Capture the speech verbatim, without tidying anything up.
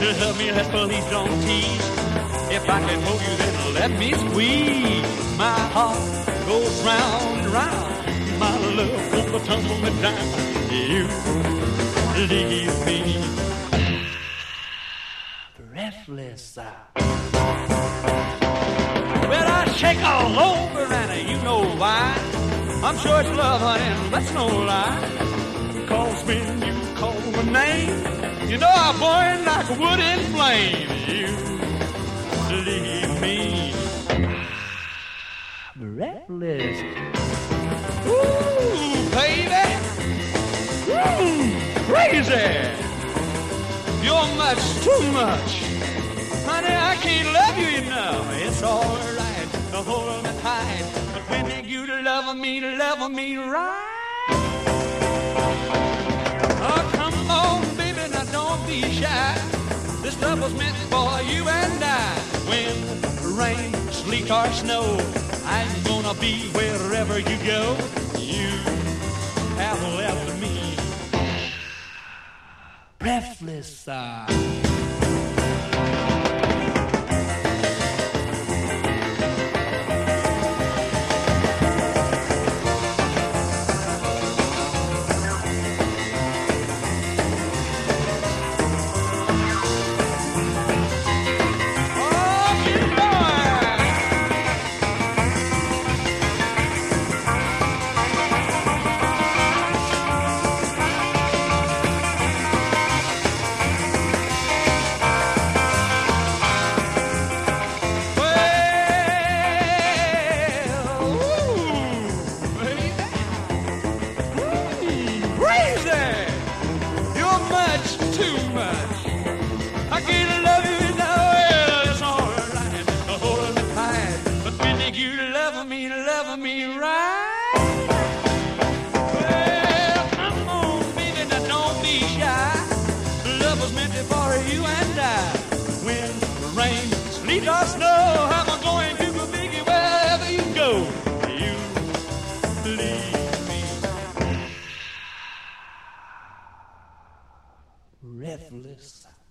Love me, let's please don't tease. If I can hold you, then let me squeeze. My heart goes round and round. My love will tumble me down. You leave me breathless. Well, I shake all over, and you know why. I'm sure it's love, honey, that's no lie. Cause when you call my name, you know I burn like a wood in flame. You leave me breathless. Ooh, baby. Ooh, crazy. You're much too much. Honey, I can't love you enough. It's all right to hold me tight. But when you love me, love me right. Oh, come on, baby, now don't be shy. This love was meant for you and I. When rain, sleet, or snow, I'm gonna be wherever you go. You have left me breathless. Uh. Breathless.